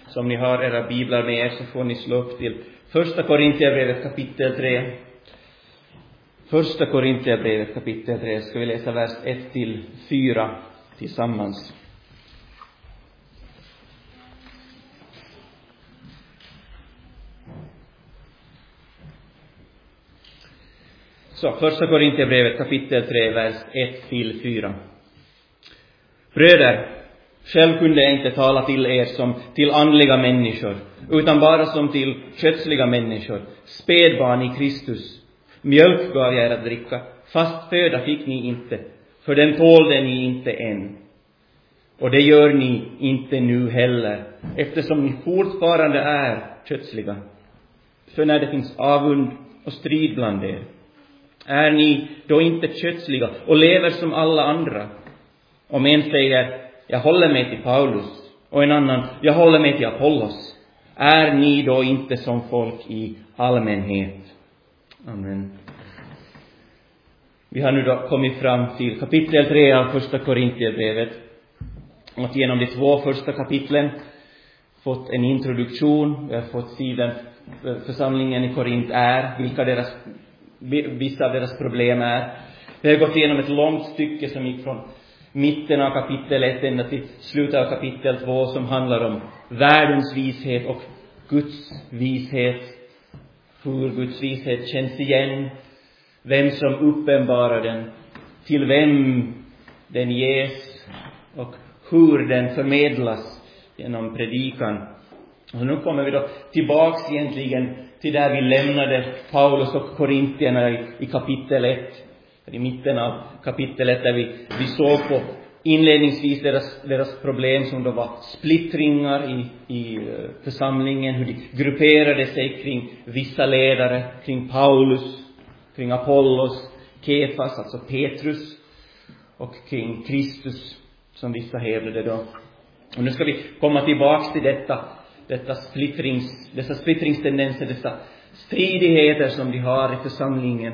som ni har era biblar med er så får ni slå upp till första Korintierbrevet kapitel 3. Första Korintierbrevet kapitel 3 ska vi läsa vers 1-4 tillsammans. Så, första Korintierbrevet kapitel 3, vers 1-4. Bröder, själv kunde jag inte tala till er som till andliga människor, utan bara som till kötsliga människor, spädbarn i Kristus. Mjölk gav jag er att dricka, fast föda fick ni inte, för den tålde ni inte än. Och det gör ni inte nu heller, eftersom ni fortfarande är kötsliga. För när det finns avund och strid bland er, är ni då inte kötsliga och lever som alla andra? Om en säger, jag håller mig till Paulus, och en annan, jag håller mig till Apollos, är ni då inte som folk i allmänhet? Amen. Vi har nu då kommit fram till kapitel 3 av första Korintierbrevet. Och genom de 2 första kapitlen fått en introduktion. Vi har fått sidan församlingen i Korint är, vissa av deras problem är. Vi har gått igenom ett långt stycke som gick från mitten av kapitel 1 ända till slutet av kapitel 2, som handlar om världens vishet och Guds vishet. Hur Guds vishet känns igen, vem som uppenbarar den, till vem den ges och hur den förmedlas genom predikan. Och nu kommer vi då tillbaks egentligen till där vi lämnade Paulus och korintierna i kapitel 1. I mitten av kapitel 1 där vi såg på inledningsvis deras problem som då var splittringar i församlingen, hur de grupperade sig kring vissa ledare, kring Paulus, kring Apollos, Kefas, alltså Petrus, och kring Kristus som vissa hävdade då. Och nu ska vi komma tillbaks till dessa splittringstendenser, dessa stridigheter som de har i församlingen.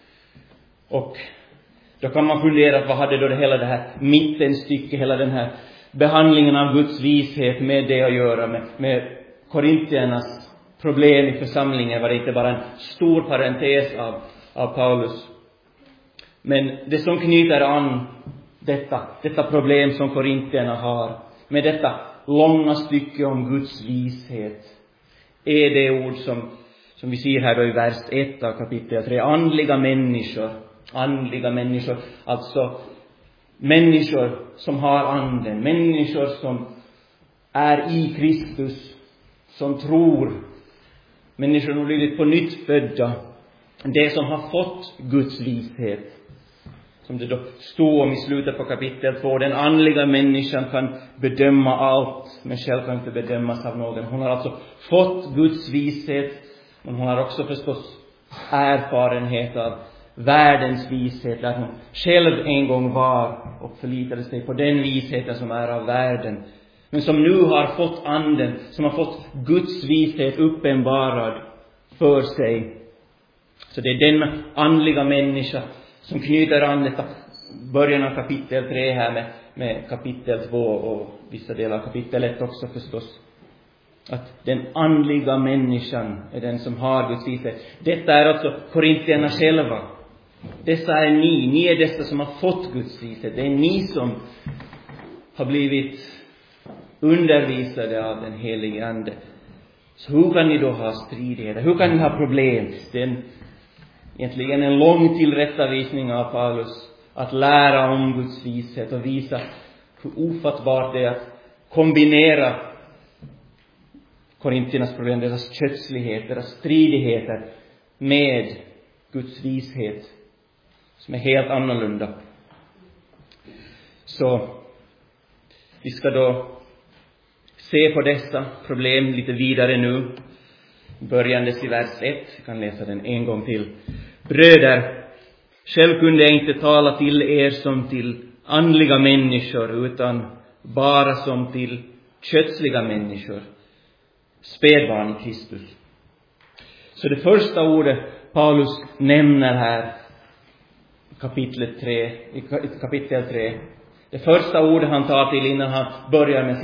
Och då kan man fundera, vad hade då hela det här mittenstycket, hela den här behandlingen av Guds vishet med det att göra, med korintiernas problem i församlingen? Var det inte bara en stor parentes av Paulus? Men det som knyter an detta problem som korintierna har med detta långa stycke om Guds vishet är det ord som vi ser här då i vers 1 av kapitel 3. Andliga människor, alltså människor som har anden, människor som är i Kristus, som tror, människor som har blivit på nytt födda, det som har fått Guds vishet. Som det då står om i slutet på kapitel 2, den andliga människan kan bedöma allt, men själv kan inte bedömas av någon. Hon har alltså fått Guds vishet, men hon har också förstås erfarenhet av världens vishet, där hon själv en gång var och förlitade sig på den visheten som är av världen, men som nu har fått anden, som har fått Guds vishet uppenbarad för sig. Så det är den andliga människa som knyter an detta början av kapitel 3 här med kapitel 2 och vissa delar av kapitel 1 också förstås. Att den andliga människan är den som har Guds vishet. Detta är alltså korintierna själva. Dessa är ni är dessa som har fått Guds vishet. Det är ni som har blivit undervisade av den helige ande. Så hur kan ni då ha stridigheter? Hur kan ni ha problem? Det är egentligen en lång tillrättavisning av Paulus att lära om Guds vishet och visa hur ofattbart det är att kombinera korintiernas problem, deras kötslighet, deras stridigheter med Guds vishet som är helt annorlunda. Så vi ska då se på dessa problem lite vidare nu. Börjandes i vers 1, jag kan läsa den en gång till. Bröder, själv kunde jag inte tala till er som till andliga människor, utan bara som till kötsliga människor, spädbarn i Kristus. Så det första ordet Paulus nämner här kapitel 3, det första ordet han tar till innan han börjar med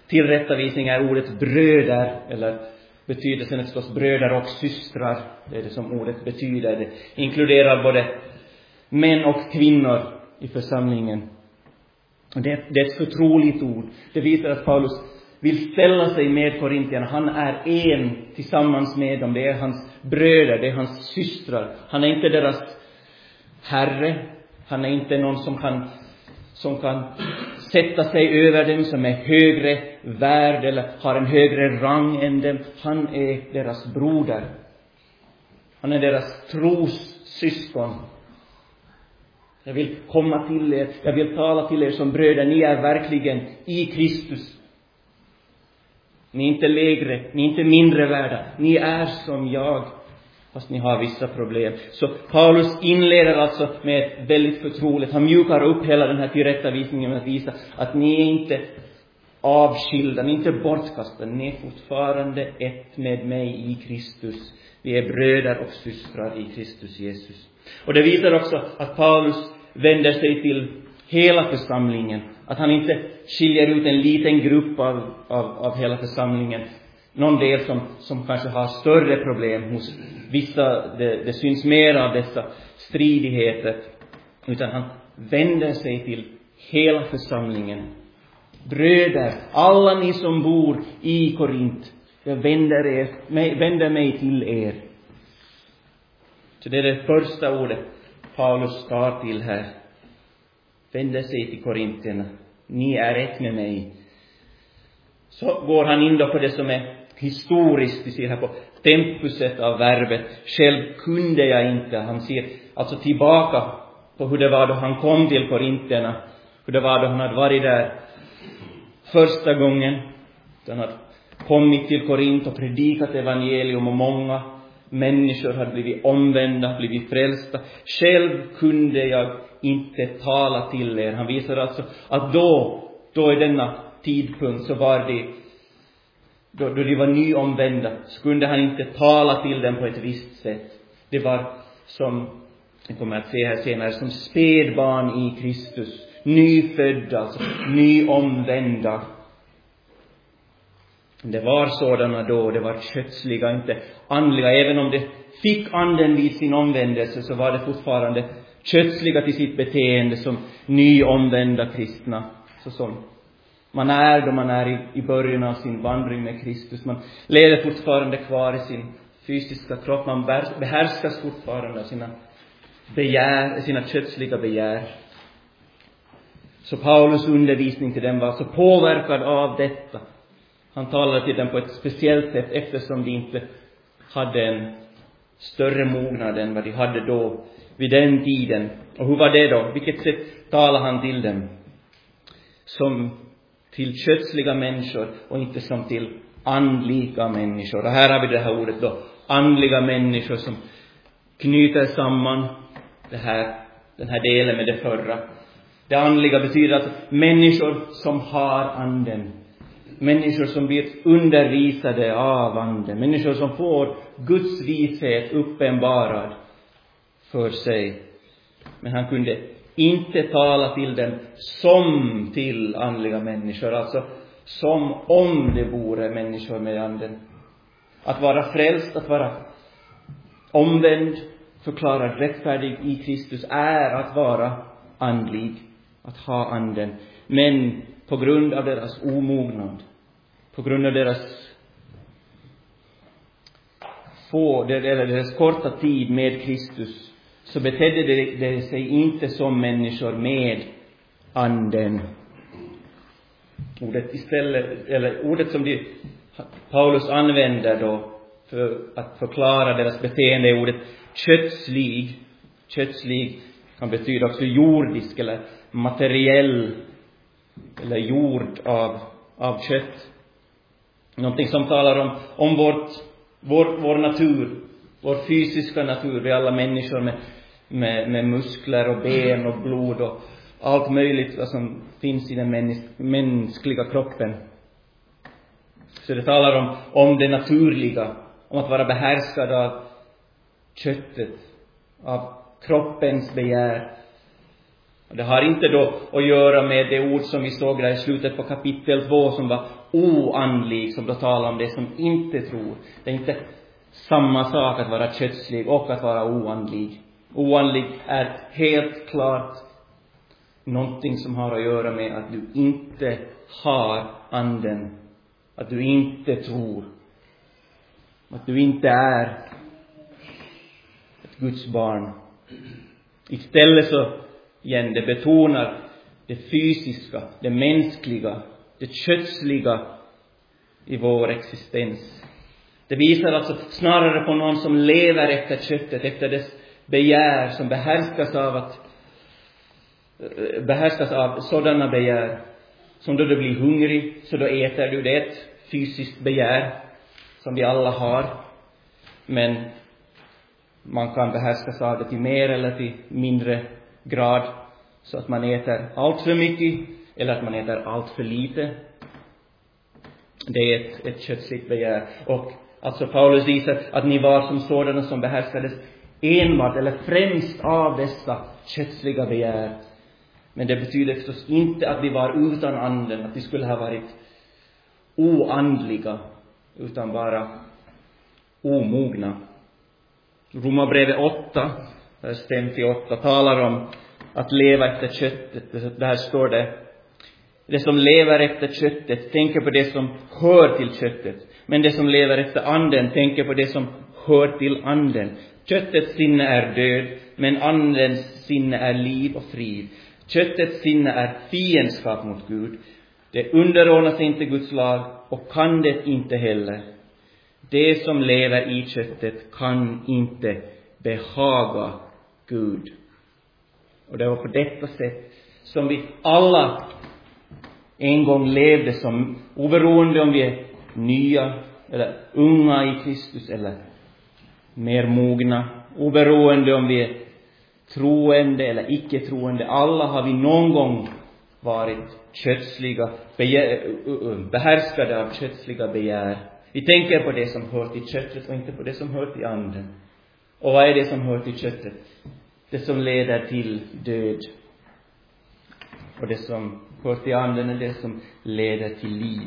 tillrättavisning är ordet bröder, eller betydelsen är förstås bröder och systrar. Det är det som ordet betyder. Det inkluderar både män och kvinnor i församlingen. Och det är ett förtroligt ord. Det visar att Paulus vill ställa sig med korintierna. Han är en tillsammans med dem. Det är hans bröder, det är hans systrar. Han är inte deras herre. Han är inte någon som kan sätta sig över dem, som är högre värd eller har en högre rang än dem. Han är deras broder. Han är deras trossyskon. Jag vill komma till er. Jag vill tala till er som bröder. Ni är verkligen i Kristus. Ni är inte lägre. Ni är inte mindre värda. Ni är som jag. Fast ni har vissa problem. Så Paulus inleder alltså med ett väldigt förtroligt. Han mjukar upp hela den här tillrättavisningen med att visa att ni är inte avskilda. Ni är inte bortkastade. Ni är fortfarande ett med mig i Kristus. Vi är bröder och systrar i Kristus Jesus. Och det visar också att Paulus vänder sig till hela församlingen. Att han inte skiljer ut en liten grupp av hela församlingen. Någon del som kanske har större problem hos vissa. Det syns mer av dessa stridigheter. Utan han vänder sig till hela församlingen. Bröder, alla ni som bor i Korint. Jag vänder mig till er. Så det är det första ordet Paulus tar till här. Vänder sig till korintierna. Ni är ett med mig. Så går han in då på det som är historiskt. Vi ser här på tempuset av verbet. Själv kunde jag inte. Han ser alltså tillbaka på hur det var då han kom till korintierna. Hur det var då han hade varit där första gången. Han hade kommit till Korint och predikat evangelium och många människor hade blivit omvända, blivit frälsta. Själv kunde jag inte tala till er. Han visar alltså att då i denna tidpunkt så var det då de var nyomvända, så kunde han inte tala till dem på ett visst sätt. Det var som, jag kommer att se här senare, som spädbarn i Kristus. Nyfödda, alltså nyomvända. Det var sådana då, det var kötsliga, inte andliga. Även om det fick anden vid sin omvändelse så var det fortfarande kötsliga till sitt beteende som nyomvända kristna. Så som man är då man är i början av sin vandring med Kristus. Man lever fortfarande kvar i sin fysiska kropp. Man behärskas fortfarande av sina kötsliga begär. Så Paulus undervisning till dem var så påverkad av detta. Han talade till dem på ett speciellt sätt eftersom de inte hade en större mognad än vad de hade då vid den tiden. Och hur var det då? Vilket sätt talade han till dem? Som till kötsliga människor och inte som till andliga människor. Och här har vi det här ordet då. Andliga människor som knyter samman den här delen med det förra. Det andliga betyder alltså människor som har anden. Människor som blir undervisade av anden. Människor som får Guds vishet uppenbarad för sig. Men han kunde inte tala till dem som till andliga människor. Alltså som om det vore människor med anden. Att vara frälst, att vara omvänd, förklarad rättfärdig i Kristus är att vara andlig. Att ha anden. Men på grund av deras omognad, på grund av deras deras korta tid med Kristus, så betedde det sig inte som människor med anden. Ordet som Paulus använder då för att förklara deras beteende är ordet kötslig. Kötslig kan betyda också jordisk eller materiell eller gjord av kött. Någonting som talar om vår natur, vår fysiska natur. Vi är alla människor med muskler och ben och blod och allt möjligt som finns i den mänskliga kroppen. Så det talar om det naturliga, om att vara behärskad av köttet, av kroppens begär. Och det har inte då att göra med det ord som vi såg där i slutet på kapitel 2 som var oandlig, som då talar om det som inte tror. Det är inte samma sak att vara kötslig och att vara oandlig. Oandlig är helt klart någonting som har att göra med att du inte har anden, att du inte tror, att du inte är ett Guds barn. Istället så igen, det betonar det fysiska, det mänskliga, det kötsliga i vår existens. Det visar alltså snarare på någon som lever efter köttet, efter dess begär, som behärskas av sådana begär. Som då du blir hungrig, så då äter du. Det är ett fysiskt begär som vi alla har. Men man kan behärskas av det till mer eller till mindre grad. Så att man äter allt för mycket eller att man äter allt för lite. Det är ett kötsligt begär. Och alltså Paulus visar att ni var som sådana som behärskades enbart eller främst av dessa kötsliga begär. Men det betyder förstås inte att vi var utan anden, att vi skulle ha varit oandliga, utan bara omogna. Romarbrevet 8, vers 5-8 talar om att leva efter köttet. Där står det som lever efter köttet tänker på det som hör till köttet. Men det som lever efter anden tänker på det som hör till anden. Köttets sinne är död, men andens sinne är liv och frid. Köttets sinne är fiendskap mot Gud. Det underordnar sig inte Guds lag och kan det inte heller. Det som lever i köttet kan inte behaga Gud. Och det var på detta sätt som vi alla en gång levde, som oberoende om vi är nya eller unga i Kristus eller mer mogna, oberoende om vi är troende eller icke-troende. Alla har vi någon gång varit kötsliga, behärskade av kötsliga begär. Vi tänker på det som hör till köttet och inte på det som hör till anden. Och vad är det som hör till köttet? Det som leder till död. Och det som hör till anden är det som leder till liv.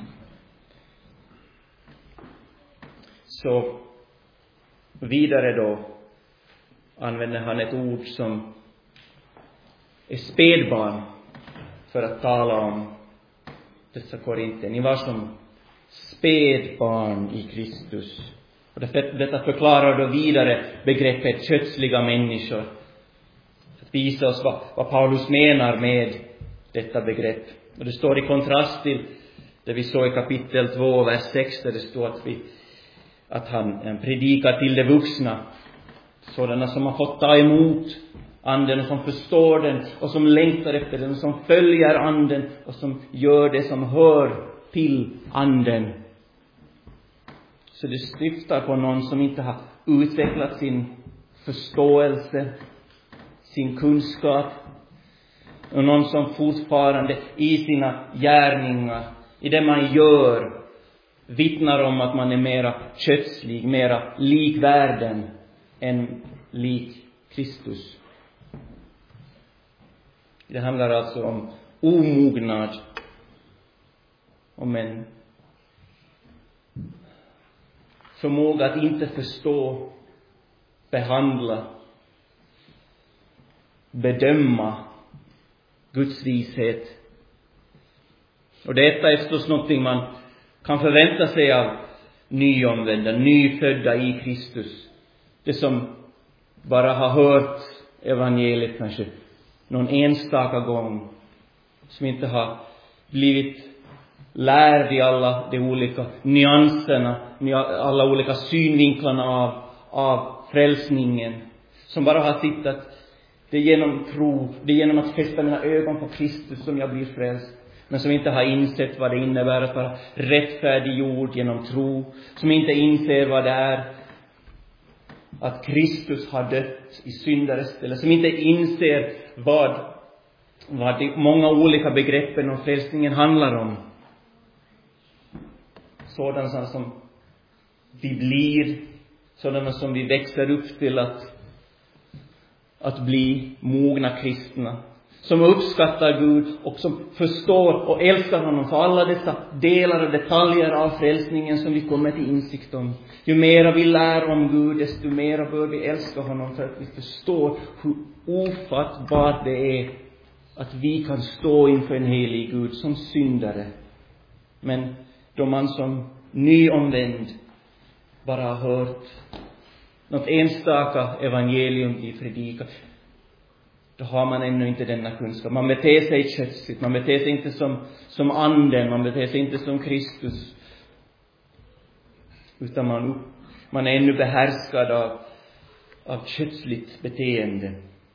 Så vidare då använder han ett ord som är spädbarn för att tala om dessa korinter. Ni var som spädbarn i Kristus. Och detta förklarar då vidare begreppet kötsliga människor. Att visa oss vad Paulus menar med detta begrepp. Och det står i kontrast till det vi såg i kapitel 2, vers 6, där det står att han predikar till de vuxna. Sådana som har fått ta emot anden och som förstår den och som längtar efter den och som följer anden och som gör det som hör till anden. Så det syftar på någon som inte har utvecklat sin förståelse, sin kunskap, och någon som fortfarande i sina gärningar, i det man gör, vittnar om att man är mera kötslig, mera lik världen än lik Kristus. Det handlar alltså om omognad, om en förmåga att inte förstå, behandla, bedöma Guds vishet. Och detta är förstås någonting man kan förvänta sig av nyomvända, nyfödda i Kristus. Det som bara har hört evangeliet kanske någon enstaka gång, som inte har blivit lärd i alla de olika nyanserna, alla olika synvinklarna av frälsningen, som bara har tittat, det är genom tro, det är genom att fästa mina ögon på Kristus som jag blir frälst, men som inte har insett vad det innebär att vara rättfärdiggjord genom tro, som inte inser vad det är att Kristus har dött i syndares ställe, som inte inser vad de många olika begreppen om frälsningen handlar om. Sådana som vi blir, sådana som vi växer upp till att bli mogna kristna, som uppskattar Gud och som förstår och älskar honom för alla dessa delar och detaljer av frälsningen som vi kommer till insikt om. Ju mera vi lär om Gud, desto mera bör vi älska honom, för att vi förstår hur ofattbart det är att vi kan stå inför en helig Gud som syndare. Men då man som nyomvänd bara har hört något enstaka evangelium bli predikat, då har man ännu inte denna kunskap. Man beter sig kötsligt, man beter sig inte som anden, man beter sig inte som Kristus, utan man är ännu behärskad av kötsligt beteende.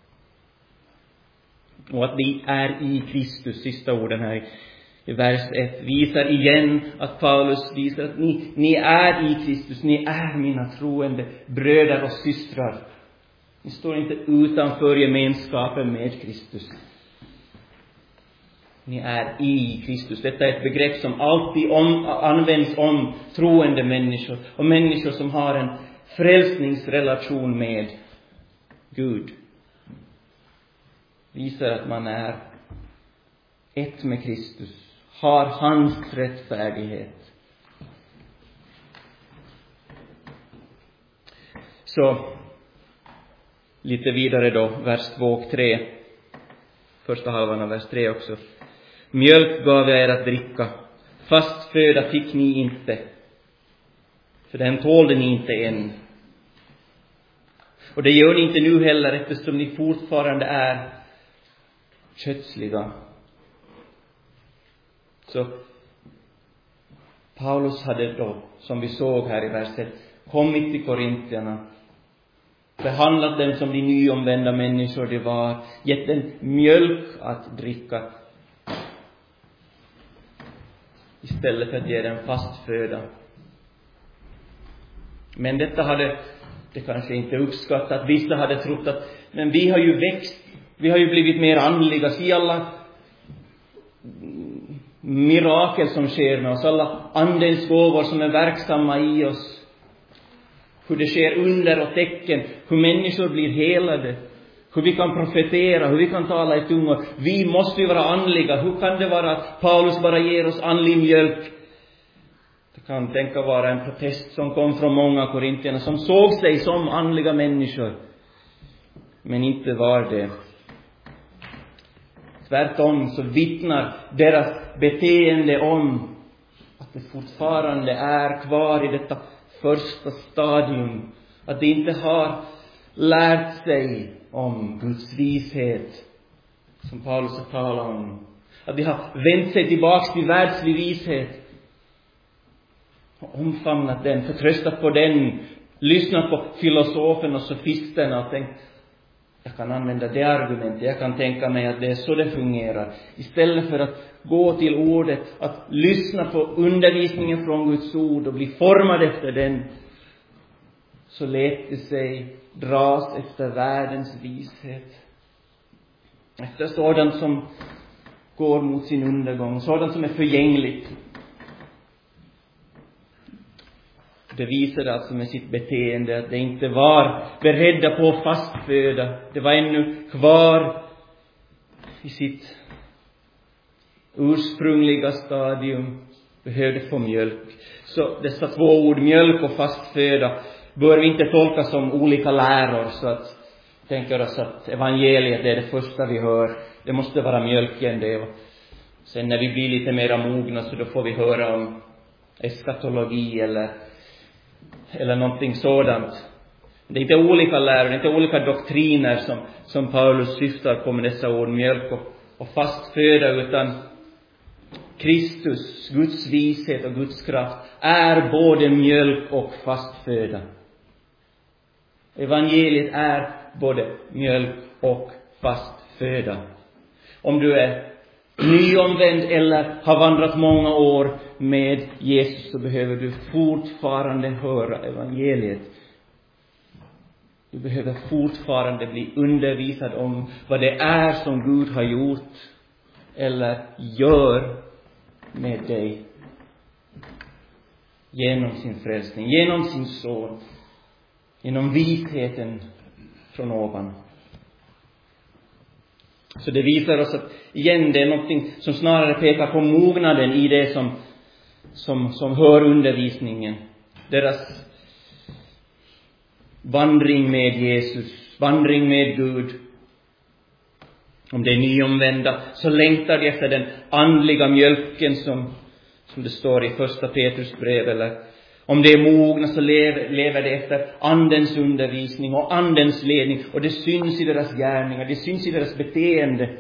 Och att vi är i Kristus, sista orden här i vers 1, visar igen att Paulus visar att ni är i Kristus, ni är mina troende bröder och systrar. Ni står inte utanför gemenskapen med Kristus. Ni är i Kristus. Detta är ett begrepp som alltid används om troende människor och människor som har en frälsningsrelation med Gud. Visar att man är ett med Kristus, har hans rättfärdighet. Så lite vidare då, vers 2 och 3. Första halvan av vers 3 också. Mjölk gav jag er att dricka, fast föda fick ni inte, för den tålde ni inte än. Och det gör ni inte nu heller, eftersom ni fortfarande är kötsliga. Så Paulus hade då, som vi såg här i verset, kommit till korintierna, behandlat dem som de nyomvända människor de var, gett dem mjölk att dricka istället för att ge dem fast föda. Men detta hade det kanske inte uppskattat. Vissa hade trott att men vi har ju växt, vi har ju blivit mer andliga. Se alla mirakel som sker med oss, alla andens gåvor som är verksamma i oss, hur det sker under och tecken, hur människor blir helade, hur vi kan profetera, hur vi kan tala i tungor. Vi måste ju vara andliga. Hur kan det vara att Paulus bara ger oss andlig mjölk? Det kan tänka vara en protest som kom från många korintierna som såg sig som andliga människor, men inte var det. Tvärtom så vittnar deras beteende om att det fortfarande är kvar i detta första stadium, att de inte har lärt sig om Guds vishet som Paulus har talat om, att de har vänt sig tillbaka till världslig vishet och omfamnat den, förtröstat på den, lyssnat på filosofen och sofisterna och tänkt, jag kan använda det argumentet, jag kan tänka mig att det är så det fungerar. Istället för att gå till ordet, att lyssna på undervisningen från Guds ord och bli formad efter den, så lät det sig dras efter världens vishet. Efter sådant som går mot sin undergång, sådant som är förgängligt. Det visade alltså med sitt beteende att det inte var beredda på fast föda. Det var ännu kvar i sitt ursprungliga stadium, behövde få mjölk. Så dessa två ord, mjölk och fast föda, bör vi inte tolka som olika läror, så att tänker oss att evangeliet är det första vi hör. Det måste vara mjölken det. Och sen när vi blir lite mer mogna, så då får vi höra om eskatologi eller någonting sådant. Det är inte olika läror, det är inte olika doktriner som Paulus syftar på med dessa ord, mjölk och fast föda, utan Kristus, Guds vishet och Guds kraft är både mjölk och fast föda. Evangeliet är både mjölk och fast föda. Om du är nyomvänd eller har vandrat många år med Jesus, så behöver du fortfarande höra evangeliet. Du behöver fortfarande bli undervisad om vad det är som Gud har gjort eller gör med dig genom sin frälsning, genom sin son, genom visheten från ovan. Så det visar oss att igen det är någonting som snarare pekar på mognaden i det som hör undervisningen. Deras vandring med Jesus, vandring med Gud. Om det är nyomvända så längtar de efter den andliga mjölken som det står i första Petrus brev. Eller om det är mogna så lever det efter andens undervisning och andens ledning. Och det syns i deras gärningar, det syns i deras beteende.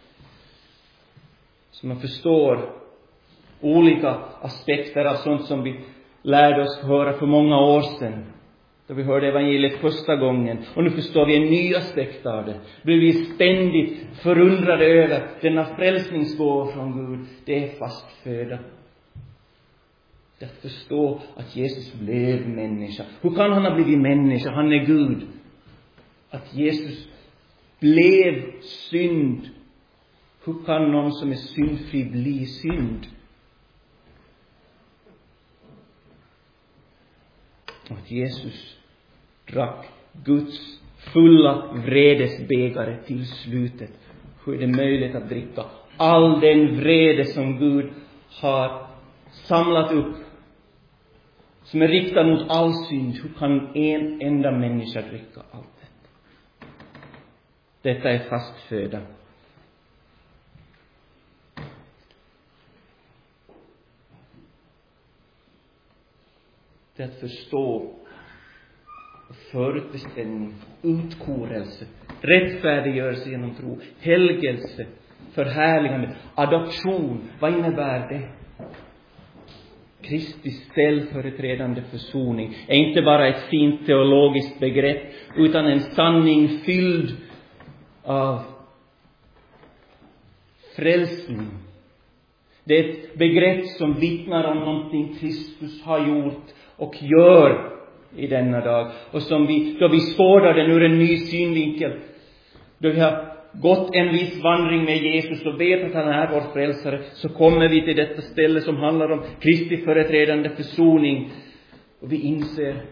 Så man förstår olika aspekter av sånt som vi lärde oss höra för många år sedan. Då vi hörde evangeliet första gången. Och nu förstår vi en ny aspekt av det. Blir vi ständigt förundrade över denna frälsningsgåva från Gud. Det är fast föda. Att förstå att Jesus blev människa. Hur kan han ha blivit människa? Han är Gud. Att Jesus blev synd. Hur kan någon som är syndfri bli synd? Att Jesus drack Guds fulla vredesbägare till slutet. Hur är det möjligt att dricka all den vrede som Gud har samlat upp, som är riktad mot all synd? Hur kan en enda människa dricka allt detta? Detta är fast föda. Det att förstå förutbeställning, utkorelse, rättfärdiggörelse genom tro, helgelse, förhärligande, adoption. Vad innebär det? Kristi ställföreträdande försoning är inte bara ett fint teologiskt begrepp utan en sanning fylld av frälsning. Det är ett begrepp som vittnar om någonting Kristus har gjort och gör i denna dag. Och som då vi skådar den ur en ny synvinkel. Då vi har gått en viss vandring med Jesus och vet att han är vår frälsare. Så kommer vi till detta ställe som handlar om Kristi företrädande försoning. Och vi inser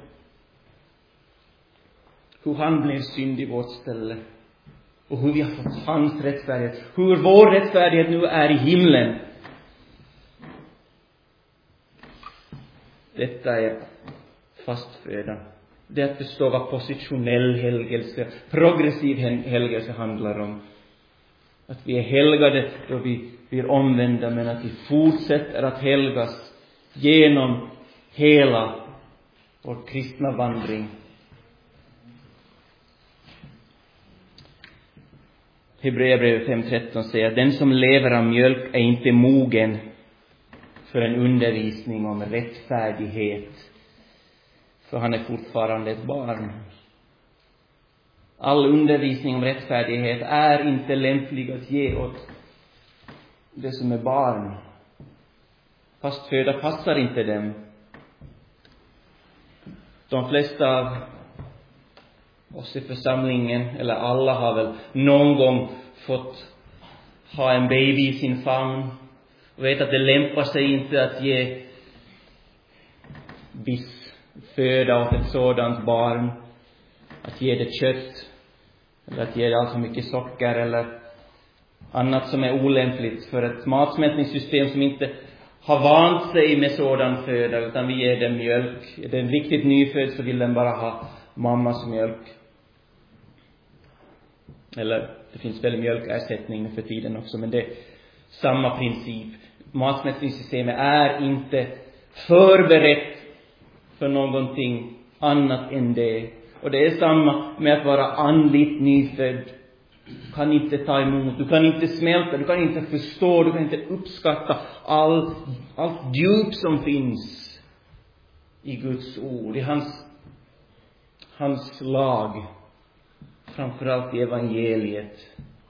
hur han blev synd i vårt ställe. Och hur vi har fått hans rättfärdighet. Hur vår rättfärdighet nu är i himlen. Detta är fast föda. Det att förstå vad positionell helgelse, progressiv helgelse handlar om. Att vi är helgade då vi blir omvända, men att vi fortsätter att helgas genom hela vår kristna vandring. Hebreerbrevet 5:13 säger att den som lever av mjölk är inte mogen för en undervisning om rättfärdighet. För han är fortfarande ett barn. All undervisning om rättfärdighet är inte lämplig att ge åt det som är barn. Fast föda passar inte dem. De flesta av oss i församlingen, eller alla, har väl någon gång fått ha en baby i sin famn. Och vet att det lämpar sig inte att ge viss föda åt ett sådant barn. Att ge det kött. Eller att ge det allt för mycket socker. Eller annat som är olämpligt för ett matsmältningssystem som inte har vant sig med sådan föda. Utan vi ger den mjölk. Är den riktigt nyfödd så vill den bara ha mammas mjölk. Eller det finns väl mjölkersättning för tiden också. Men det är samma princip. Matsmältningssystemet är inte förberett för någonting annat än det. Och det är samma med att vara andligt nyfödd. Du kan inte ta emot, du kan inte smälta, du kan inte förstå, du kan inte uppskatta allt djup som finns i Guds ord, i hans lag, framförallt i evangeliet.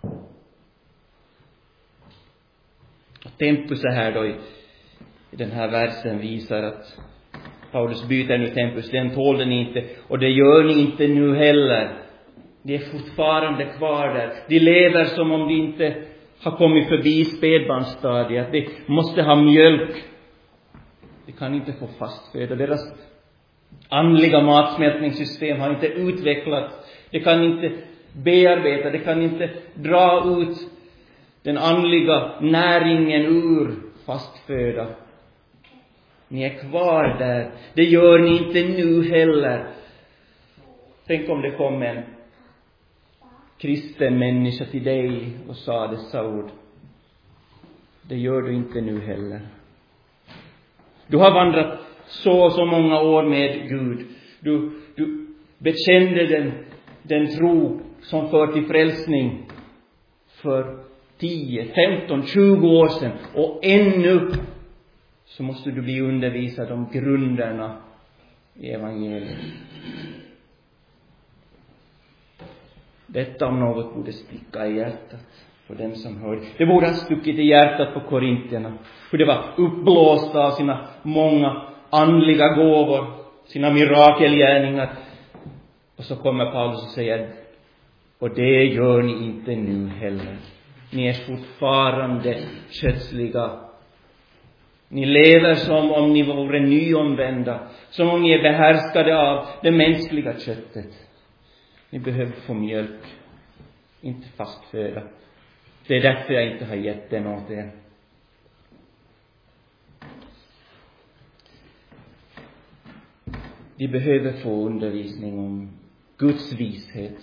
Och tempus här då i den här versen visar att Paulus byter nu tempus, den tålde ni inte, och det gör ni inte nu heller. De är fortfarande kvar där. De lever som om de inte har kommit förbi spädbarnsstadiet. De måste ha mjölk. De kan inte få fast föda. Deras andliga matsmältningssystem har inte utvecklats. De kan inte bearbeta, det kan inte dra ut den andliga näringen ur fast föda. Ni är kvar där. Det gör ni inte nu heller. Tänk om det kom en kristen människa till dig och sa dessa ord. Det gör du inte nu heller. Du har vandrat så många år med Gud. Du bekände den tro som för till frälsning för 10, 15, 20 år sedan. Och ännu så måste du bli undervisad om grunderna i evangeliet. Detta om något borde sticka i hjärtat på dem som hörde. Det borde ha stuckit i hjärtat på korintierna. För det var uppblåsta av sina många andliga gåvor, sina mirakelgärningar. Och så kommer Paulus och säger, och det gör ni inte nu heller. Ni är fortfarande kötsliga. Ni lever som om ni vore nyomvända. Som om ni är behärskade av det mänskliga köttet. Ni behöver få mjölk, inte fast föda. Det är därför jag inte har gett den åt er. Vi behöver få undervisning om Guds vishet.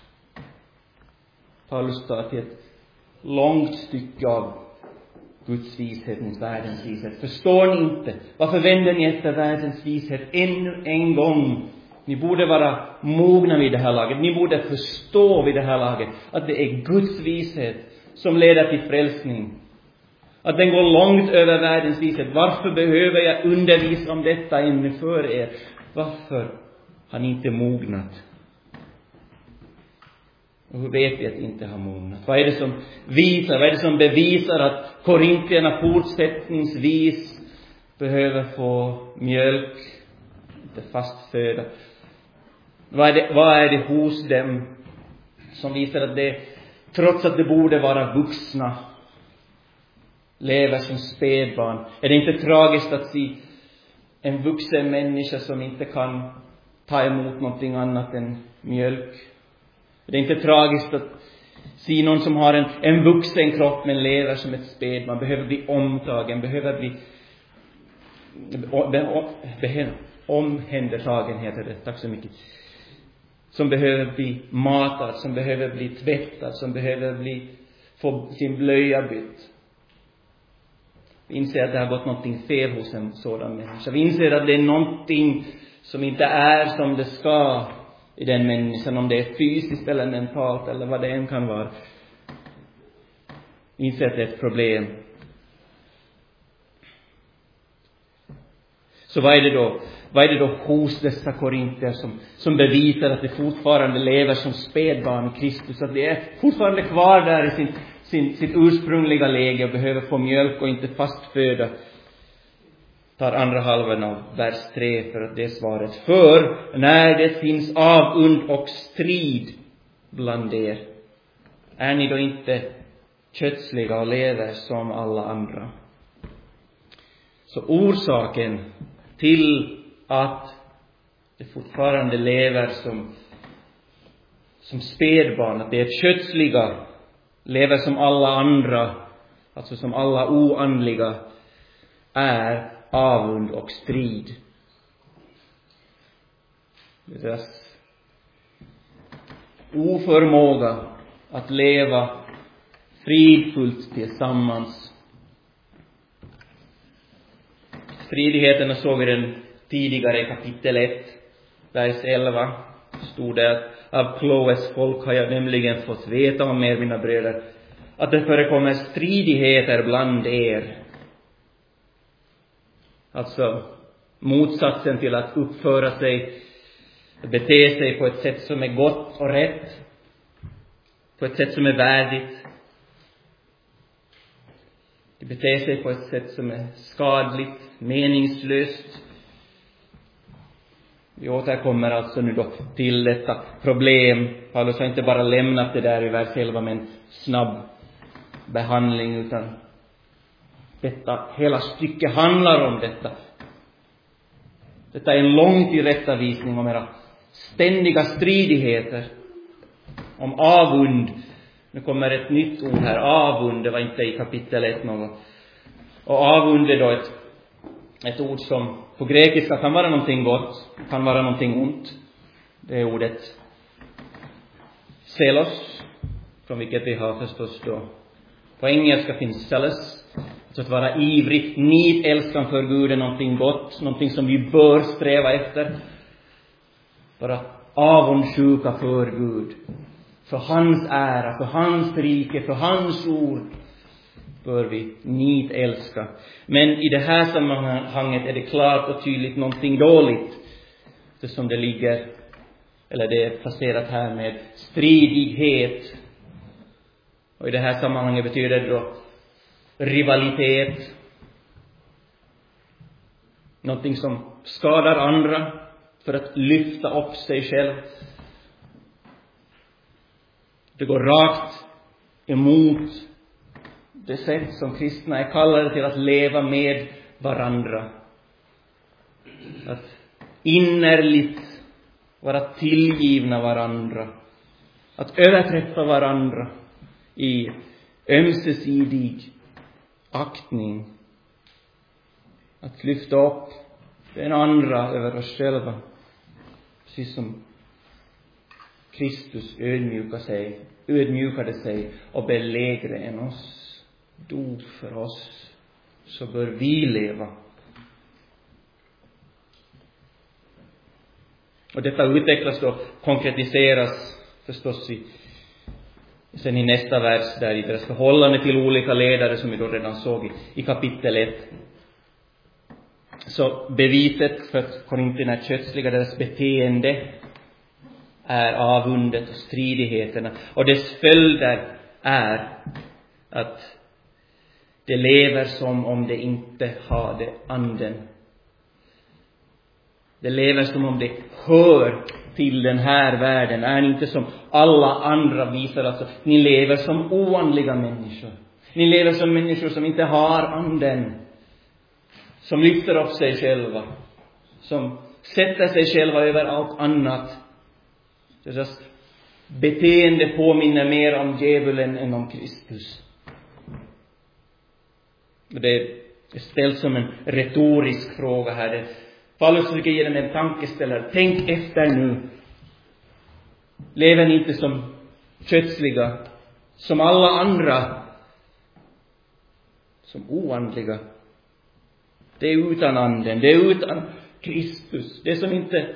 Paulus tar till ett långt stycke av Guds vishet mot världens vishet. Förstår ni inte? Varför vänder ni efter världens vishet ännu en gång? Ni borde vara mogna vid det här laget. Ni borde förstå vid det här laget att det är Guds vishet som leder till frälsning. Att den går långt över världens vishet. Varför behöver jag undervisa om detta ännu för er? Varför har ni inte mognat? Och hur vet vi att inte har mognat? Vad är det som bevisar att korintierna fortsättningsvis behöver få mjölk, inte fast föda? Vad är det hos dem som visar att det, trots att det borde vara vuxna, lever som spädbarn? Är det inte tragiskt att se en vuxen människa som inte kan ta emot någonting annat än mjölk? Är det inte tragiskt att se någon som har en vuxen kropp men lever som ett spädbarn, behöver bli omtagen, behöver bli omhändertagen, heter det, tack så mycket. Som behöver bli matad, som behöver bli tvättad, som behöver få sin blöja bytt. Vi inser att det har gått någonting fel hos en sådan människa. Vi inser att det är någonting som inte är som det ska i den människan, om det är fysiskt eller mentalt eller vad det än kan vara. Vi inser att det är ett problem. Så vad är det då hos dessa korinter som bevisar att det fortfarande lever som spädbarn i Kristus, att det är fortfarande kvar där i sitt ursprungliga läge och behöver få mjölk och inte fast föda? Tar andra halvan av vers 3 för att det är svaret. För när det finns avund och strid bland er, är ni då inte kötsliga och lever som alla andra? Så orsaken till att det fortfarande lever som spädbarn, att det är kötsliga, lever som alla andra, alltså som alla oandliga, är avund och strid. Deras oförmåga att leva fridfullt tillsammans. Stridigheterna såg vi den tidigare i kapitel 1, vers 11. Stod det att av Chloes folk har jag nämligen fått veta om er, mina bröder, att det förekommer stridigheter bland er. Alltså motsatsen till att uppföra sig, bete sig på ett sätt som är gott och rätt, på ett sätt som är värdigt. Det beter sig på ett sätt som är skadligt, meningslöst. Vi återkommer alltså nu då till detta problem. Paulus har inte bara lämnat det där i vers 11 med en snabb behandling, utan detta hela stycke handlar om detta. Detta är en lång tillrättavisning om era ständiga stridigheter. Om avund. Nu kommer ett nytt ord här. Avund, det var inte i kapitel 1 något. Och avund är då ett ord som på grekiska kan vara någonting gott, kan vara någonting ont. Det är ordet zelos, från vilket vi har förstås då. På engelska finns zealous, alltså att vara ivrig, nitälskan för Gud är någonting gott, någonting som vi bör sträva efter. Bara avundsjuka för Gud, för hans ära, för hans rike, för hans ord bör vi nitälska. Men i det här sammanhanget är det klart och tydligt någonting dåligt, det som det ligger, eller det är placerat här med stridighet. Och i det här sammanhanget betyder det då rivalitet, någonting som skadar andra för att lyfta upp sig själv. Det går rakt emot det sätt som kristna är kallade till att leva med varandra. Att innerligt vara tillgivna varandra. Att överträffa varandra i ömsesidig aktning. Att lyfta upp den andra över oss själva. Precis som Kristus ödmjukade sig och blev lägre än oss. Dog för oss. Så bör vi leva. Och detta utvecklas då, konkretiseras förstås sen i nästa vers där i deras förhållande till olika ledare som vi då redan såg i kapitel 1. Så beviset för att korintierna är kötsliga, deras beteende är avundet och stridigheterna. Och dess följder är att det lever som om det inte hade anden. Det lever som om det hör till den här världen. Är ni inte som alla andra, visar alltså. Ni lever som oandliga människor. Ni lever som människor som inte har anden. Som lyfter upp sig själva. Som sätter sig själva över allt annat. Deras beteende påminner mer om djävulen än om Kristus. Det ställs som en retorisk fråga här. Paulus försöker ge dem en tankeställare. Tänk efter nu. Lever ni inte som kötsliga, som alla andra, som oandliga? Det är utan anden, det är utan Kristus. Det som inte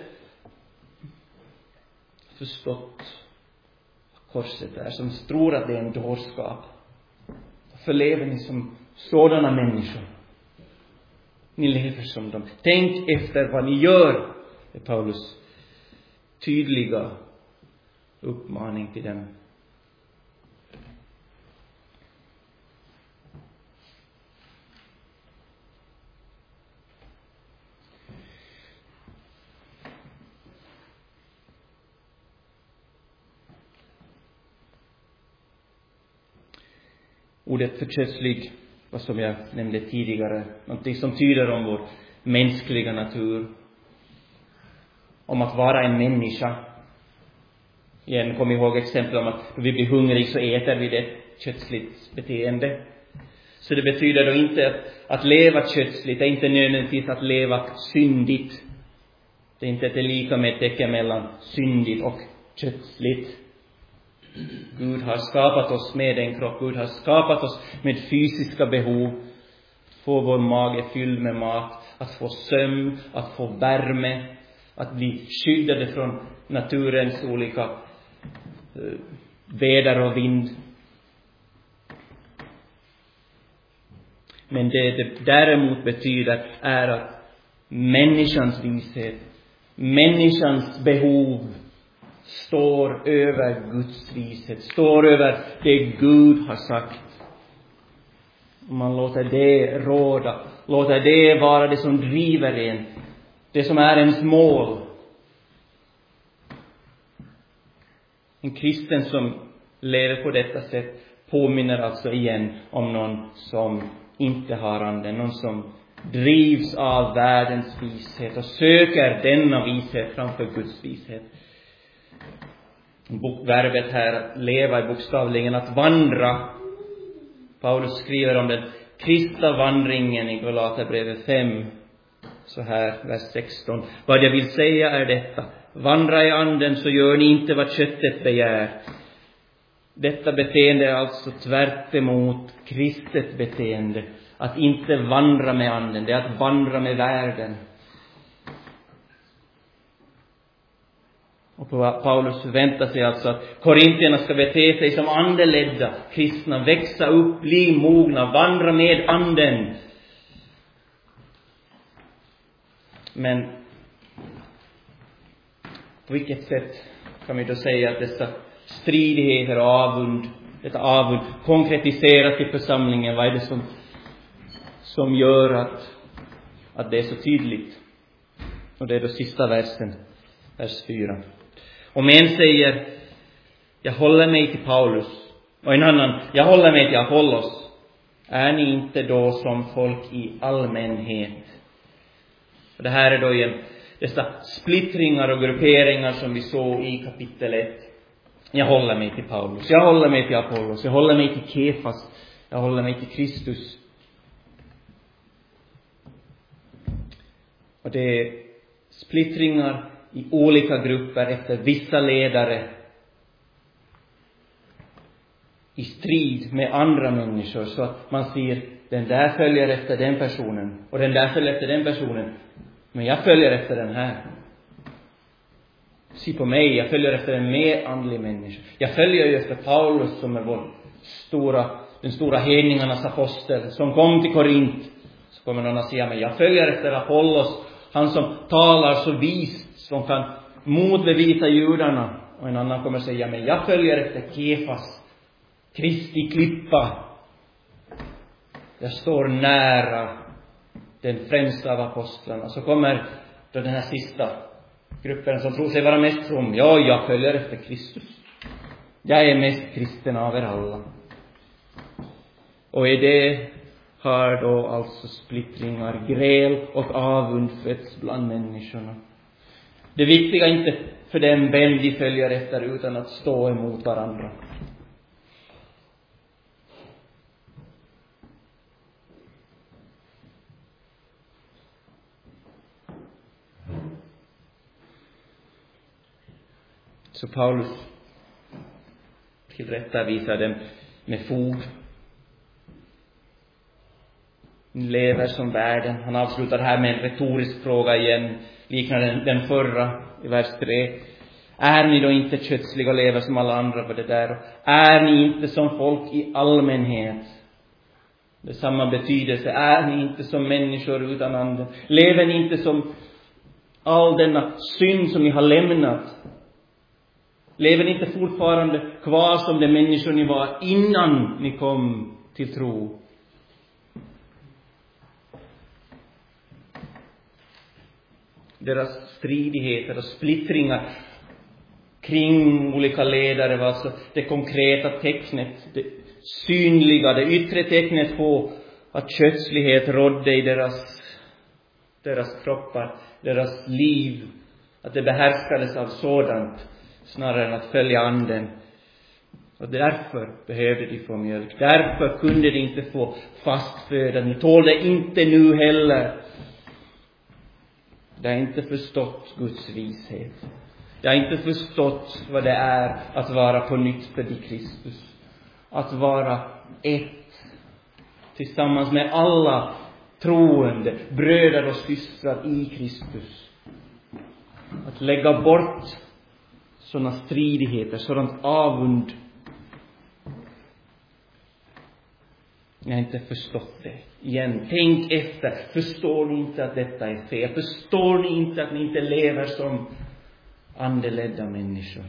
förstått korset är, som tror att det är en dårskap. Varför lever ni som sådana människor? Ni lever som dem. Tänk efter vad ni gör. Det är Paulus tydliga uppmaning till dem. Ordet förkötslig, vad som jag nämnde tidigare, någonting som tyder om vår mänskliga natur, om att vara en människa. Igen, kom ihåg exempel om att när vi blir hungriga så äter vi det kötsligt beteende. Så det betyder då inte att leva kötsligt, det är inte nödvändigtvis att leva syndigt. Det är inte ett lika med tecken mellan syndigt och kötsligt. Gud har skapat oss med en kropp. Gud har skapat oss med fysiska behov. Att få vår mage fylld med mat. Att få sömn. Att få värme. Att bli skyddade från naturens olika väder och vind. Men det däremot betyder är att människans vishet, människans behov står över Guds vishet, står över det Gud har sagt. Om man låter det råda, låter det vara det som driver en, det som är ens mål. En kristen som lever på detta sätt påminner alltså igen om någon som inte har anden, någon som drivs av världens vishet och söker denna vishet framför Guds vishet. verbet här att leva är bokstavligen att vandra. Paulus skriver om den kristna vandringen i Galaterbrevet 5. Så här, vers 16. Vad jag vill säga är detta: vandra i anden, så gör ni inte vad köttet begär. Detta beteende är alltså tvärt emot kristet beteende. Att inte vandra med anden, det är att vandra med världen. Och Paulus förväntar sig alltså att korintierna ska bete sig som andeledda kristna, växa upp, bli mogna, vandra med anden. Men på vilket sätt kan vi då säga att dessa stridigheter och avund, detta avund konkretiseras i församlingen? Vad är det som gör att det är så tydligt? Och det är då sista versen, vers 4. Om en säger, jag håller mig till Paulus, och en annan, jag håller mig till Apollos, är ni inte då som folk i allmänhet? Och det här är då igen dessa splittringar och grupperingar som vi såg i kapitel 1. Jag håller mig till Paulus, jag håller mig till Apollos, jag håller mig till Kefas, jag håller mig till Kristus. Och det är splittringar i olika grupper efter vissa ledare, i strid med andra människor, så att man ser den där följer efter den personen och den där följer efter den personen, men jag följer efter den här. Se på mig, jag följer efter en mer andlig människa. Jag följer ju efter Paulus som är den stora hedningarnas apostel som kom till Korint. Så kommer någon att säga, men jag följer efter Apollos, han som talar så vist, som kan motbevisa judarna. Och en annan kommer att säga, men jag följer efter Kefas, Kristi klippa. Jag står nära den främsta av apostlarna. Så kommer då den här sista gruppen som tror sig vara mest from. Ja, jag följer efter Kristus. Jag är mest kristen av er alla. Och i det har då alltså splittringar, gräl och avund fötts bland människorna. Det viktiga är inte för dem vem de följer efter, utan att stå emot varandra. Så Paulus tillrättavisar dem med fog. Lever som världen. Han avslutar här med en retorisk fråga igen, liknande den förra i vers 3. Är ni då inte kötsliga och lever som alla andra på det där? Är ni inte som folk i allmänhet? Det är samma betydelse. Är ni inte som människor utan anden? Lever ni inte som all denna synd som ni har lämnat? Lever ni inte fortfarande kvar som de människor ni var innan ni kom till tro? Deras stridigheter och splittringar kring olika ledare var alltså det konkreta tecknet, det synliga, det yttre tecknet på att kötslighet rådde i deras kroppar, deras liv, att det behärskades av sådant snarare än att följa anden. Och därför behövde de få mjölk. Därför kunde de inte få fast föda. Ni tålde inte nu heller. De har inte förstått Guds vishet. De har inte förstått vad det är att vara på nytt född i Kristus. Att vara ett tillsammans med alla troende, bröder och systrar i Kristus. Att lägga bort sådana stridigheter, sådant avund. Jag har inte förstått det. Igen, tänk efter. Förstår ni inte att detta är fel? Förstår ni inte att ni inte lever som andeledda människor?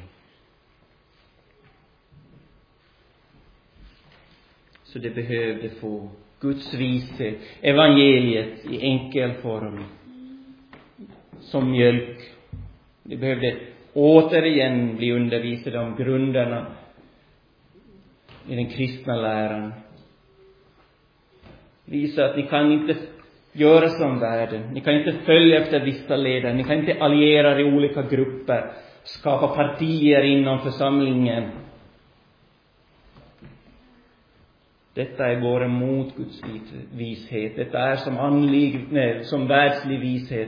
Så det behövde få Guds vishet, evangeliet i enkel form, som mjölk. Det behövde återigen bli undervisade om grunderna i den kristna läran. Visa att ni kan inte göra som världen. Ni kan inte följa efter vissa ledare. Ni kan inte alliera er i olika grupper skapa partier inom församlingen. Detta går emot Guds vishet. Detta är som världslig vishet.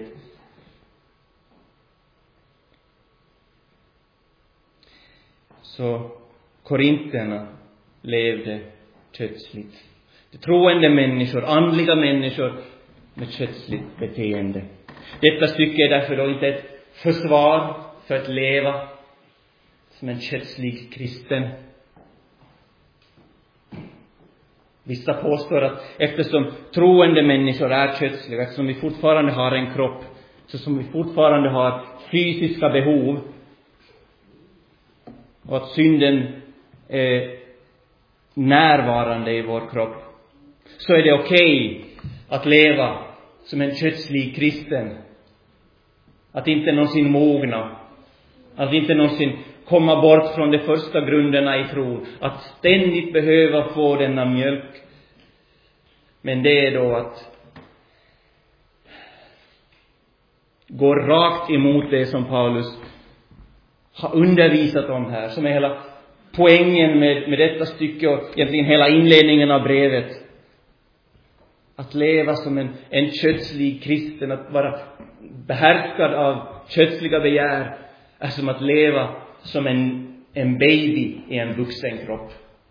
Så korinterna levde kötsligt. De troende människor, andliga människor med kötsligt beteende. Detta stycke är därför då inte ett försvar för att leva som en kötslig kristen. Vissa påstår att eftersom troende människor är kötsliga, eftersom vi fortfarande har en kropp, så som vi fortfarande har fysiska behov, och att synden är närvarande i vår kropp, så är det okej att leva som en kötslig kristen. Att inte någonsin mogna. Att inte någonsin komma bort från de första grunderna i tron. Att ständigt behöva få denna mjölk. Men det är då att gå rakt emot det som Paulus har undervisat om här. Som är hela poängen med detta stycke och egentligen hela inledningen av brevet. Att leva som en kötslig kristen, att vara behärskad av kötsliga begär, är som att leva som en baby i en vuxen kropp.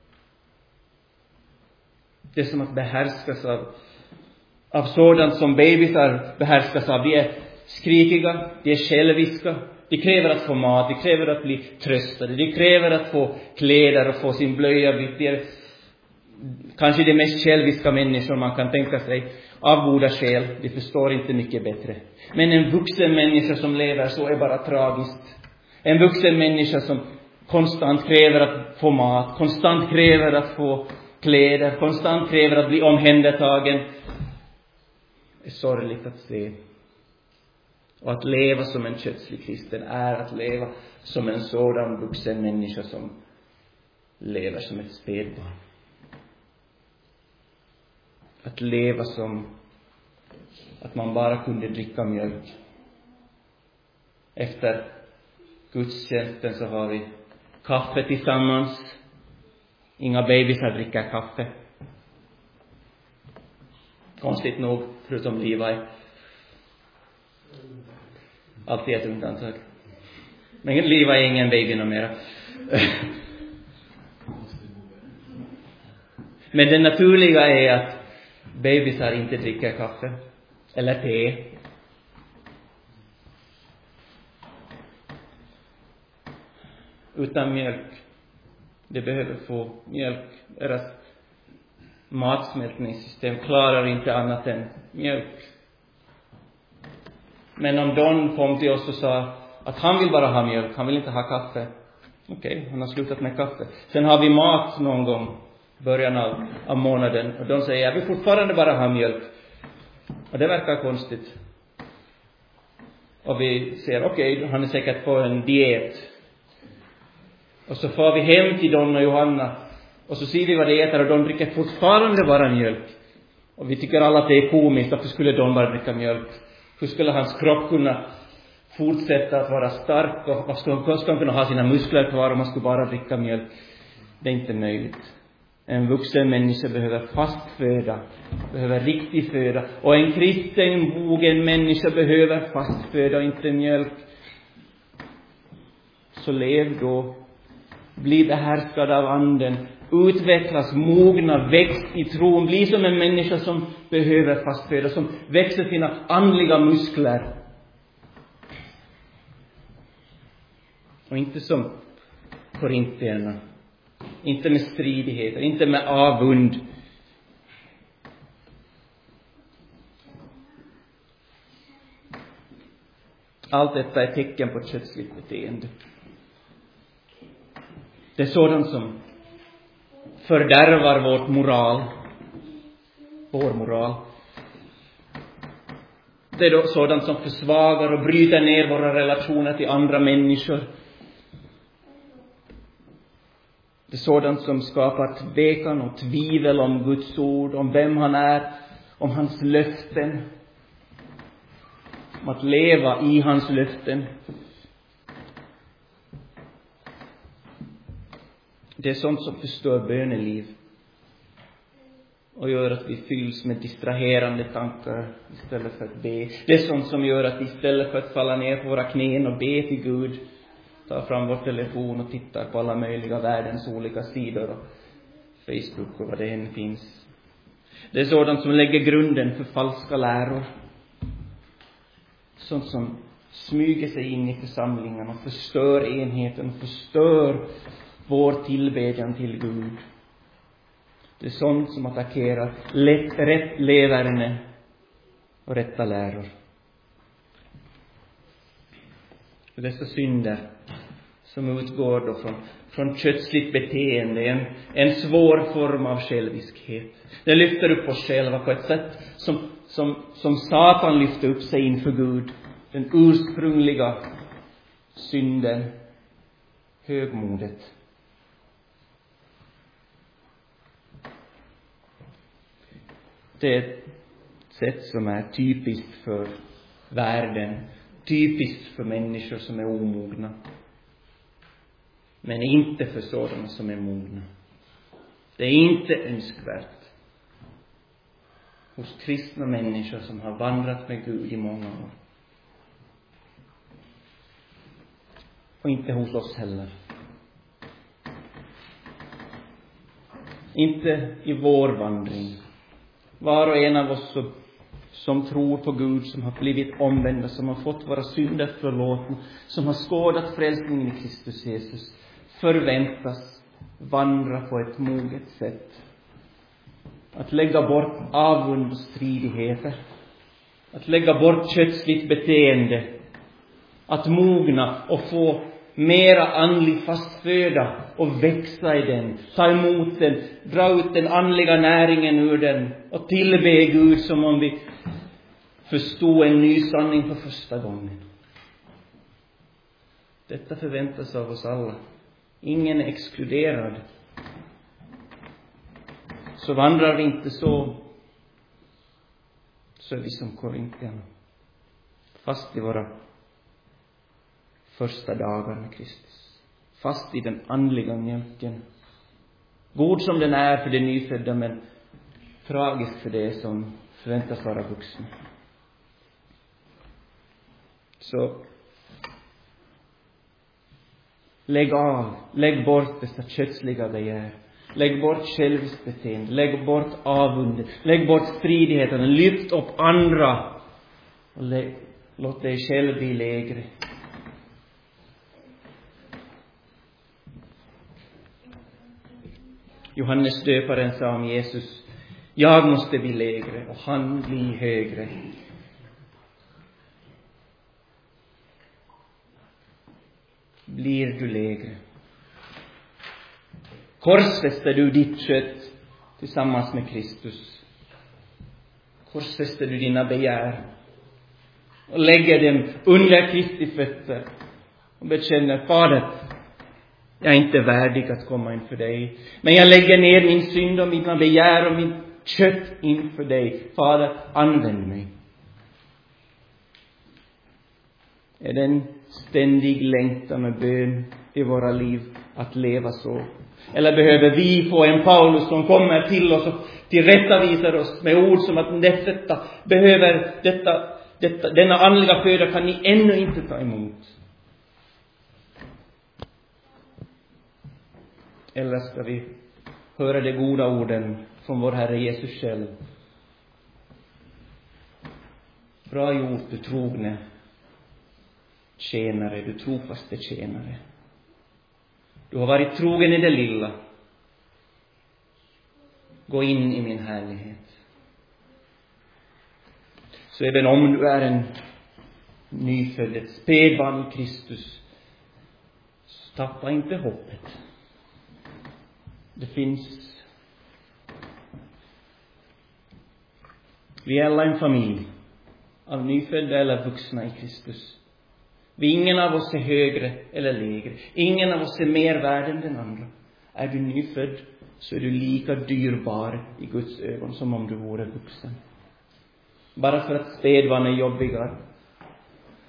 Det är som att behärskas av sådant som babysar behärskas av. De är skrikiga, de är själviska, de kräver att få mat, de kräver att bli tröstade, de kräver att få kläder och få sin blöja. De är kanske de mest själviska människor man kan tänka sig, av goda skäl. De förstår inte mycket bättre. Men en vuxen människa som lever så är bara tragiskt. En vuxen människa som konstant kräver att få mat, konstant kräver att få kläder, konstant kräver att bli omhändertagen, är sorgligt att se. Och att leva som en kötslig kristen är att leva som en sådan vuxen människa som lever som ett spädbarn. Att leva som att man bara kunde dricka mjölk. Efter gudstjänsten så har vi kaffe tillsammans. Inga babysar dricker kaffe. Konstigt nog, förutom Levi. Alltid ett undantag. Men Levi är ingen baby numera. Men det naturliga är att babysar inte dricker kaffe eller te. Utan mjölk. De behöver få mjölk. Deras matsmältningssystem klarar inte annat än mjölk. Men om Don kom till oss och sa att han vill bara ha mjölk, han vill inte ha kaffe. Okej, han har slutat med kaffe. Sen har vi mat någon gång, början av månaden. Och de säger, jag vill fortfarande bara ha mjölk. Och det verkar konstigt. Och vi säger, okej, han är säkert på en diet. Och så får vi hem till Don och Johanna. Och så ser vi vad de äter och de dricker fortfarande bara mjölk. Och vi tycker alla att det är komiskt. Varför skulle Don bara dricka mjölk? Hur skulle hans kropp kunna fortsätta att vara stark? Och vad skulle han kunna ha sina muskler kvar om han skulle bara dricka mjölk? Det är inte möjligt. En vuxen människa behöver fast föda. Behöver riktig föda. Och en kristen, mogen människa behöver fast föda och inte mjölk. Så lev då. Bli behärskad av anden. Utvecklas, mogna, växt i tron. Bli som en människa som behöver fast föda. Som växer sina andliga muskler. Och inte som korintierna. Inte med stridigheter. Inte med avund. Allt detta är tecken på kötsligt beteende. Det är sådant som fördärvar vår moral. Det är då sådant som försvagar och bryter ner våra relationer till andra människor. Det är sådant som skapar tvekan och tvivel om Guds ord, om vem han är, om hans löften. Om att leva i hans löften. Det är sånt som förstör böneliv och gör att vi fylls med distraherande tankar istället för att be. Det är sånt som gör att vi istället för att falla ner på våra knän och be till Gud tar fram vår telefon och tittar på alla möjliga världens olika sidor och Facebook och vad det än finns. Det är sådant som lägger grunden för falska läror. Sånt som smyger sig in i församlingen och förstör enheten, förstör vår tillbedjan till Gud. Det är sånt som attackerar rätt leverne och rätta läror. Och dessa synder som utgår då från kötsligt beteende, en svår form av själviskhet. Den lyfter upp oss själva på ett sätt som Satan lyfter upp sig inför Gud. Den ursprungliga synden, högmodet. Det är ett sätt som är typiskt för världen, typiskt för människor som är omogna. Men inte för sådana som är mogna. Det är inte önskvärt hos kristna människor som har vandrat med Gud i många år. Och inte hos oss heller. Inte i vår vandring. Var och en av oss som tror på Gud, som har blivit omvända, som har fått våra synder förlåtna, som har skådat frälsningen i Kristus Jesus, förväntas vandra på ett moget sätt. Att lägga bort avund och stridigheter. Att lägga bort kötsligt beteende. Att mogna och få mera andlig fast föda och växa i den. Ta emot den, dra ut den andliga näringen ur den och tillbe Gud som om vi förstod en ny sanning för första gången. Detta förväntas av oss alla. Ingen är exkluderad. Så vandrar vi inte så är vi som korintierna. Fast i våra första dagar med Kristus. Fast i den andliga mjölken. God som den är för det nyfödda, men tragisk för det som förväntas vara vuxna. Så lägg bort dessa kötsliga begär. Lägg bort själviskt beteende. Lägg bort avundet. Lägg bort stridigheten. Lyft upp andra. Och låt dig själv bli lägre. Johannes döparen sa om Jesus: jag måste bli lägre och han blir högre. Blir du lägre? Korsfäster du ditt kött tillsammans med Kristus? Korsfäster du dina begär och lägger dem under Kristi fötter och bekänner: Fader, jag är inte värdig att komma inför dig, men jag lägger ner min synd och mina begär och min kött inför dig. Fader, använd mig. Är det en ständig längtan med bön i våra liv att leva så? Eller behöver vi få en Paulus som kommer till oss och tillrättavisar oss med ord som att denna andliga föda kan ni ännu inte ta emot? Eller ska vi höra de goda orden från vår Herre Jesus själv? Bra gjort, du trogne tjänare, du trofaste tjänare. Du har varit trogen i det lilla. Gå in i min härlighet. Så även om du är en nyfödd, ett spädbarn i Kristus, tappa inte hoppet. Det finns. Vi är alla en familj av nyfödda eller vuxna i Kristus. Ingen av oss är högre eller lägre. Ingen av oss är mer värd än den andra. Är du nyfödd så är du lika dyrbar i Guds ögon som om du vore vuxen. Bara för att spädbarn är jobbigare.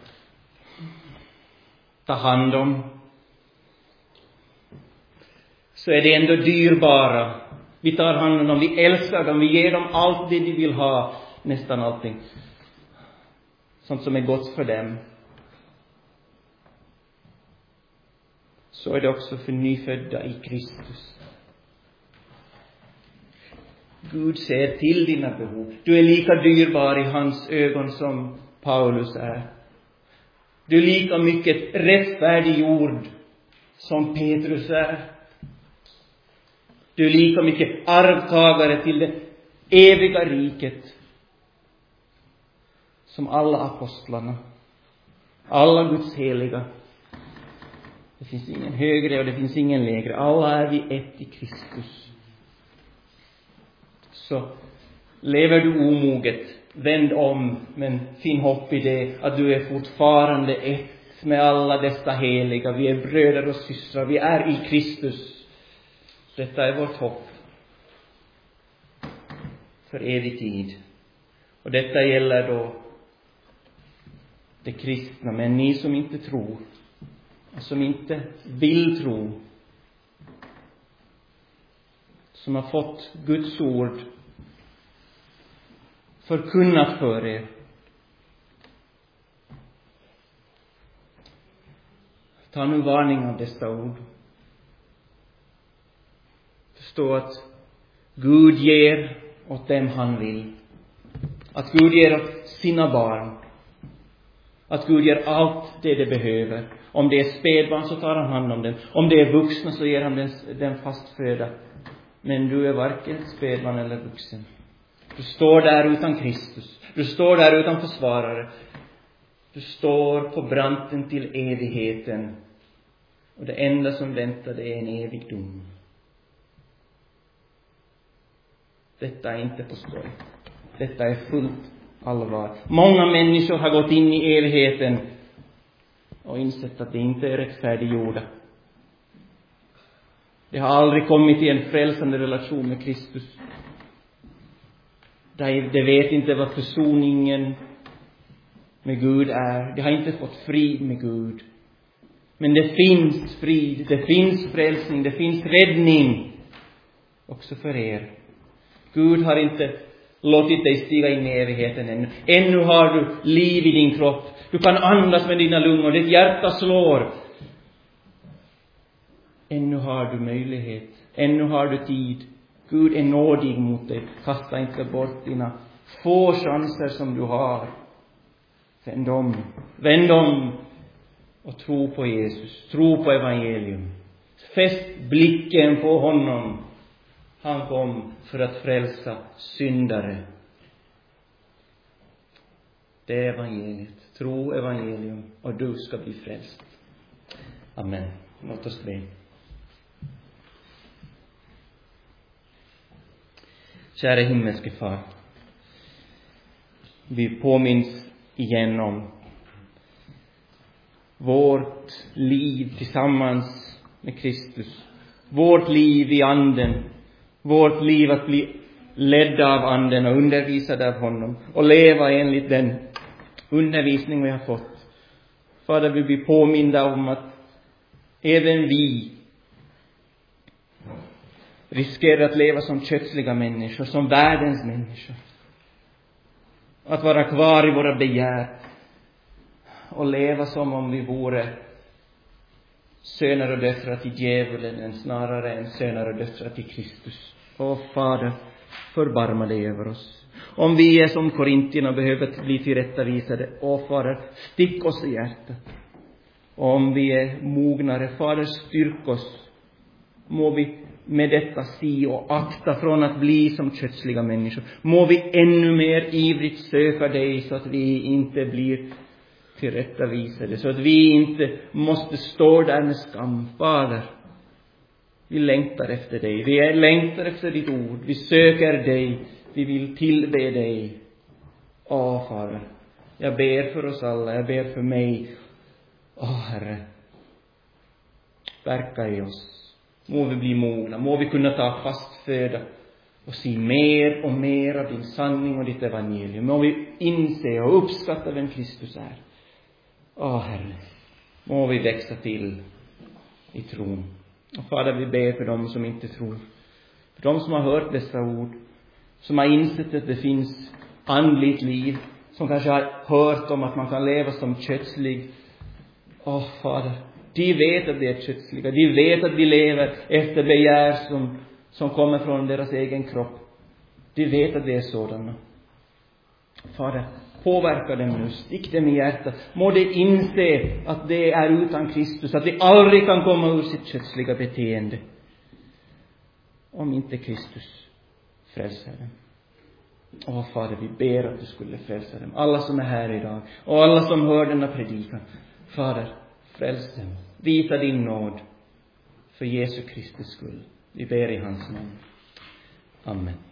Ta hand om. så är det ändå dyrbara. Vi tar hand om dem, vi älskar dem, vi ger dem allt det de vill ha, nästan allting. Sånt som är gott för dem. Så är det också för nyfödda i Kristus. Gud ser till dina behov. Du är lika dyrbar i hans ögon som Paulus är. Du är lika mycket rättfärdiggjord som Petrus är. Du är lika mycket arvtagare till det eviga riket som alla apostlarna. Alla Guds heliga. Det finns ingen högre och det finns ingen lägre. Alla är vi ett i Kristus. Så lever du omoget, vänd om, men finn hopp i det att du är fortfarande ett med alla dessa heliga. Vi är bröder och systrar, vi är i Kristus. Detta är vårt hopp för evig tid. Och detta gäller då de kristna, men ni som inte tror, som inte vill tro, som har fått Guds ord förkunnat för er. Ta nu varning av dessa ord. Förstå att Gud ger åt dem han vill. Att Gud ger åt sina barn. Att Gud ger allt det de behöver. Om det är spädbarn så tar han hand om dem. Om det är vuxna så ger han den fast föda. Men du är varken spädbarn eller vuxen. Du står där utan Kristus. Du står där utan försvarare. Du står på branten till evigheten. Och det enda som väntar det är en evig dom. Detta är inte på skoj. Detta är fullt allvar. Många människor har gått in i evigheten och insett att det inte är rättfärdiggjorda. Det har aldrig kommit i en frälsande relation med Kristus. De vet inte vad försoningen med Gud är. De har inte fått frid med Gud. Men det finns frid, det finns frälsning, det finns räddning också för er. Gud har inte låtit dig stiga in i evigheten ännu. Ännu har du liv i din kropp. Du kan andas med dina lungor, ditt hjärta slår. Ännu har du möjlighet, ännu har du tid. Gud är nådig mot dig. Kasta inte bort dina få chanser som du har. Vänd om och tro på Jesus. Tro på evangelium. Fäst blicken på honom. Han kom för att frälsa syndare. Det är evangeliet. Tro evangelium och du ska bli frälst. Amen. Låt oss be. Kära himmelske far. Vi påminns igen om vårt liv tillsammans med Kristus. Vårt liv i anden. Vårt liv att bli ledda av anden och undervisade av honom. Och leva enligt den undervisning vi har fått. Fader, vi blir påminda om att även vi riskerar att leva som kötsliga människor, som världens människor. Att vara kvar i våra begär och leva som om vi vore söner och döttrar till djävulen än snarare än söner och döttrar till Kristus. Åh Fader, förbarma dig över oss. Om vi är som korintierna behöver bli tillrättavisade, åh Fader, stick oss i hjärtat. Om vi är mognare, Fader, styrk oss. Må vi med detta se och akta från att bli som kötsliga människor. Må vi ännu mer ivrigt söka dig så att vi inte blir tillrättavisade. Så att vi inte måste stå där med skam. Fader, vi längtar efter dig. Vi längtar efter ditt ord. Vi söker dig. Vi vill tillbe dig. Åh Fader, jag ber för oss alla. Jag ber för mig. Åh Herre, verka i oss. Må vi bli mogna. Må vi kunna ta fast föda och se mer och mer av din sanning och ditt evangelium. Må vi inse och uppskatta vem Kristus är. Åh Herre, må vi växa till i tron. Och Fader, vi ber för dem som inte tror. För dem som har hört dessa ord. Som har insett att det finns andligt liv. Som kanske har hört om att man kan leva som kötslig. Fader, de vet att de är kötsliga. De vet att de lever efter begär som kommer från deras egen kropp. De vet att det är sådana. Fader, påverka dem nu. Stick dem i hjärtat. Må de inse att det är utan Kristus. Att de aldrig kan komma ur sitt kötsliga beteende. Om inte Kristus frälser dem. Fader, vi ber att du skulle frälsa dem. Alla som är här idag. Och alla som hör denna predikan. Fader, fräls dem. Visa din nåd. För Jesu Kristus skull. Vi ber i hans namn. Amen.